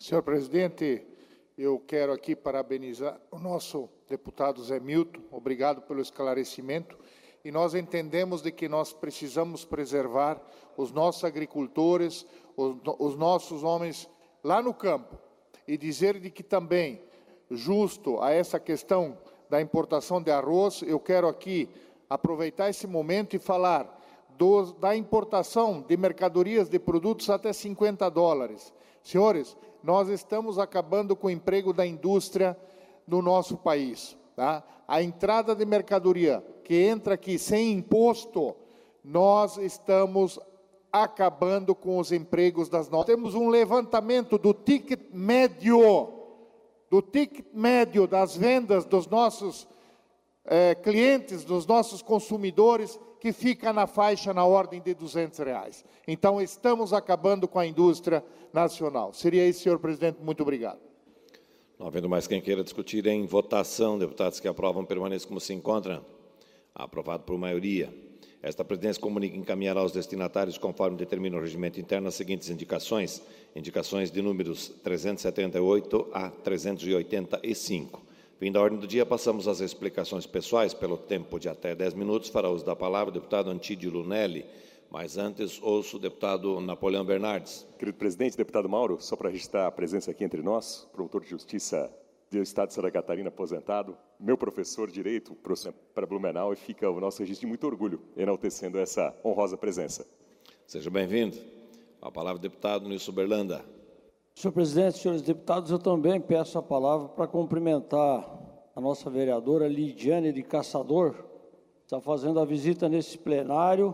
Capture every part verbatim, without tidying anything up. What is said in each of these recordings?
Senhor presidente, eu quero aqui parabenizar o nosso deputado Zé Milton. Obrigado pelo esclarecimento. E nós entendemos de que nós precisamos preservar os nossos agricultores, os, os nossos homens lá no campo. E dizer de que também, justo a essa questão da importação de arroz, eu quero aqui aproveitar esse momento e falar do, da importação de mercadorias, de produtos até cinquenta dólares. Senhores, nós estamos acabando com o emprego da indústria no nosso país. Tá? A entrada de mercadoria que entra aqui sem imposto, nós estamos acabando com os empregos das nossas. Temos um levantamento do ticket médio, do ticket médio das vendas dos nossos eh, clientes, dos nossos consumidores, que fica na faixa na ordem de duzentos reais. Então, estamos acabando com a indústria nacional. Seria isso, senhor presidente. Muito obrigado. Não havendo mais quem queira discutir em votação, deputados que aprovam permaneçam como se encontram. Aprovado por maioria. Esta presidência comunica e encaminhará aos destinatários, conforme determina o regimento interno, as seguintes indicações. Indicações de números trezentos e setenta e oito a trezentos e oitenta e cinco. Fim da ordem do dia, passamos às explicações pessoais. Pelo tempo de até dez minutos, fará uso da palavra o deputado Antídio Lunelli. Mas antes, ouço o deputado Napoleão Bernardes. Querido presidente, deputado Mauro, só para registrar a presença aqui entre nós, promotor de justiça do Estado de Santa Catarina, aposentado, meu professor de Direito, professor para Blumenau, e fica o nosso registro de muito orgulho, enaltecendo essa honrosa presença. Seja bem-vindo. A palavra, deputado Nilson Berlanda. Senhor presidente, senhores deputados, eu também peço a palavra para cumprimentar a nossa vereadora Lidiane de Caçador, que está fazendo a visita nesse plenário.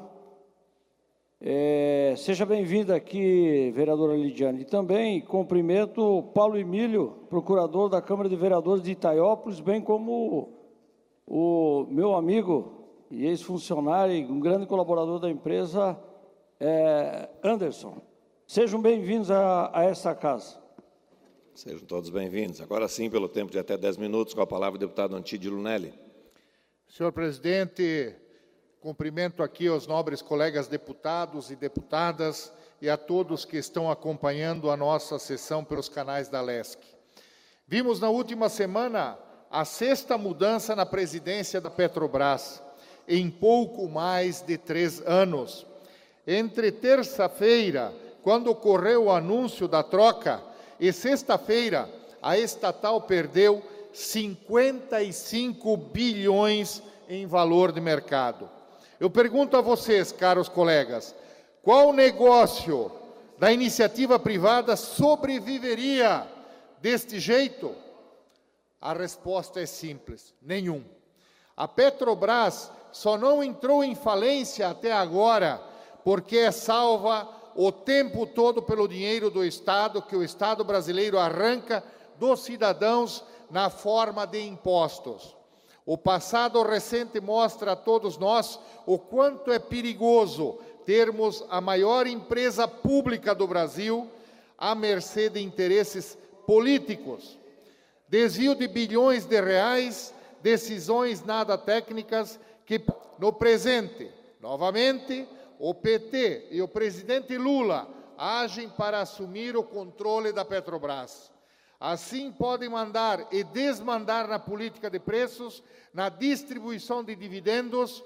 É, seja bem-vinda aqui, vereadora Lidiane. E também cumprimento o Paulo Emílio, procurador da Câmara de Vereadores de Itaiópolis, bem como o, o meu amigo e ex-funcionário, um grande colaborador da empresa, é, Anderson. Sejam bem-vindos a, a essa casa. Sejam todos bem-vindos. Agora sim, pelo tempo de até dez minutos, com a palavra o deputado Antídio Lunelli. Senhor presidente, cumprimento aqui os nobres colegas deputados e deputadas e a todos que estão acompanhando a nossa sessão pelos canais da Lesc. Vimos na última semana a sexta mudança na presidência da Petrobras, em pouco mais de três anos. Entre terça-feira, quando ocorreu o anúncio da troca, e sexta-feira, a estatal perdeu cinquenta e cinco bilhões em valor de mercado. Eu pergunto a vocês, caros colegas, qual negócio da iniciativa privada sobreviveria deste jeito? A resposta é simples: nenhum. A Petrobras só não entrou em falência até agora porque é salva o tempo todo pelo dinheiro do Estado, que o Estado brasileiro arranca dos cidadãos na forma de impostos. O passado recente mostra a todos nós o quanto é perigoso termos a maior empresa pública do Brasil à mercê de interesses políticos. Desvio de bilhões de reais, decisões nada técnicas que, no presente, novamente, o P T e o presidente Lula agem para assumir o controle da Petrobras. Assim, podem mandar e desmandar na política de preços, na distribuição de dividendos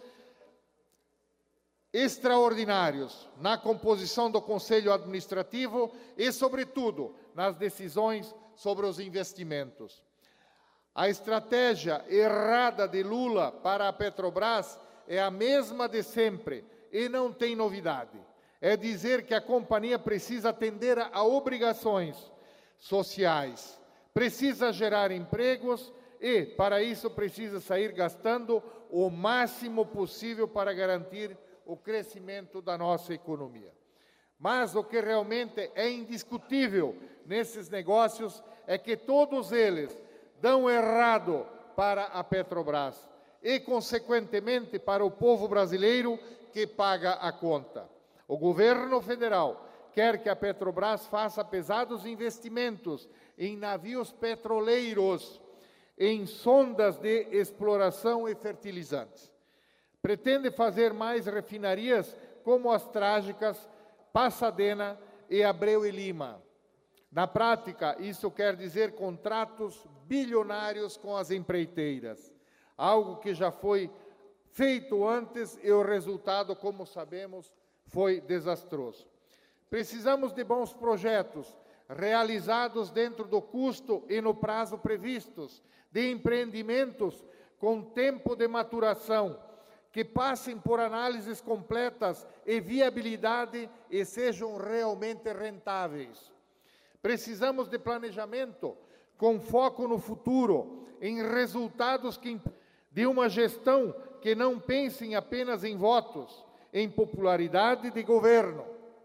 extraordinários, na composição do Conselho Administrativo e, sobretudo, nas decisões sobre os investimentos. A estratégia errada de Lula para a Petrobras é a mesma de sempre e não tem novidade. É dizer que a companhia precisa atender a obrigações sociais, precisa gerar empregos e, para isso, precisa sair gastando o máximo possível para garantir o crescimento da nossa economia. Mas o que realmente é indiscutível nesses negócios é que todos eles dão errado para a Petrobras e, consequentemente, para o povo brasileiro que paga a conta. O governo federal quer que a Petrobras faça pesados investimentos em navios petroleiros, em sondas de exploração e fertilizantes. Pretende fazer mais refinarias como as trágicas Pasadena e Abreu e Lima. Na prática, isso quer dizer contratos bilionários com as empreiteiras, algo que já foi feito antes e o resultado, como sabemos, foi desastroso. Precisamos de bons projetos, realizados dentro do custo e no prazo previstos, de empreendimentos com tempo de maturação, que passem por análises completas e viabilidade e sejam realmente rentáveis. Precisamos de planejamento com foco no futuro, em resultados que, de uma gestão que não pense apenas em votos, em popularidade de governo,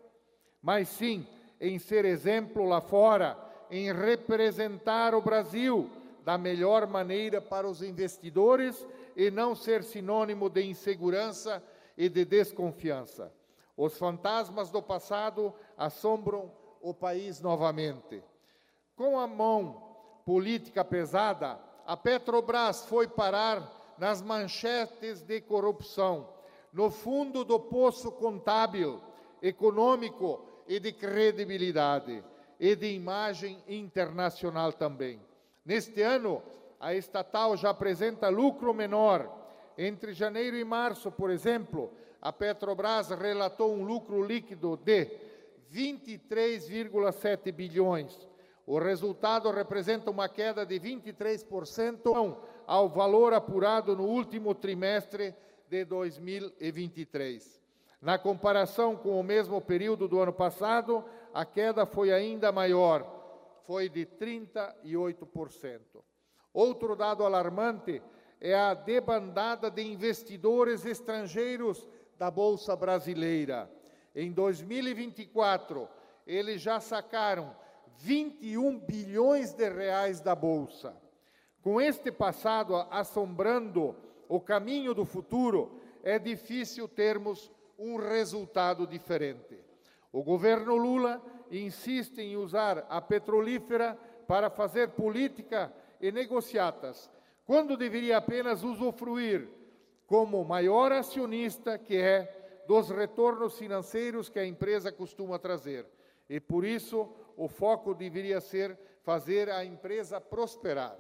mas sim em ser exemplo lá fora, em representar o Brasil da melhor maneira para os investidores e não ser sinônimo de insegurança e de desconfiança. Os fantasmas do passado assombram o país novamente. Com a mão política pesada, a Petrobras foi parar nas manchetes de corrupção, no fundo do poço contábil, econômico e de credibilidade, e de imagem internacional também. Neste ano, a estatal já apresenta lucro menor. Entre janeiro e março, por exemplo, a Petrobras relatou um lucro líquido de vinte e três vírgula sete bilhões. O resultado representa uma queda de vinte e três por cento ao valor apurado no último trimestre de dois mil e vinte e três. Na comparação com o mesmo período do ano passado, a queda foi ainda maior, foi de trinta e oito por cento. Outro dado alarmante é a debandada de investidores estrangeiros da Bolsa Brasileira. Em dois mil e vinte e quatro, eles já sacaram vinte e um bilhões de reais da Bolsa. Com este passado assombrando o caminho do futuro, é difícil termos um resultado diferente. O governo Lula insiste em usar a petrolífera para fazer política e negociatas, quando deveria apenas usufruir, como maior acionista que é, dos retornos financeiros que a empresa costuma trazer. E, por isso, o foco deveria ser fazer a empresa prosperar.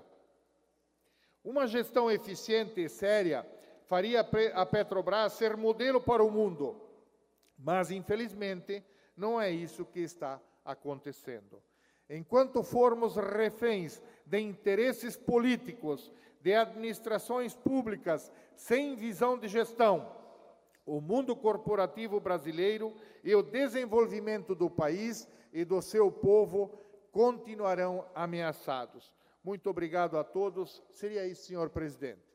Uma gestão eficiente e séria faria a Petrobras ser modelo para o mundo, mas, infelizmente, não é isso que está acontecendo. Enquanto formos reféns de interesses políticos, de administrações públicas sem visão de gestão, o mundo corporativo brasileiro e o desenvolvimento do país e do seu povo continuarão ameaçados. Muito obrigado a todos. Seria isso, senhor presidente.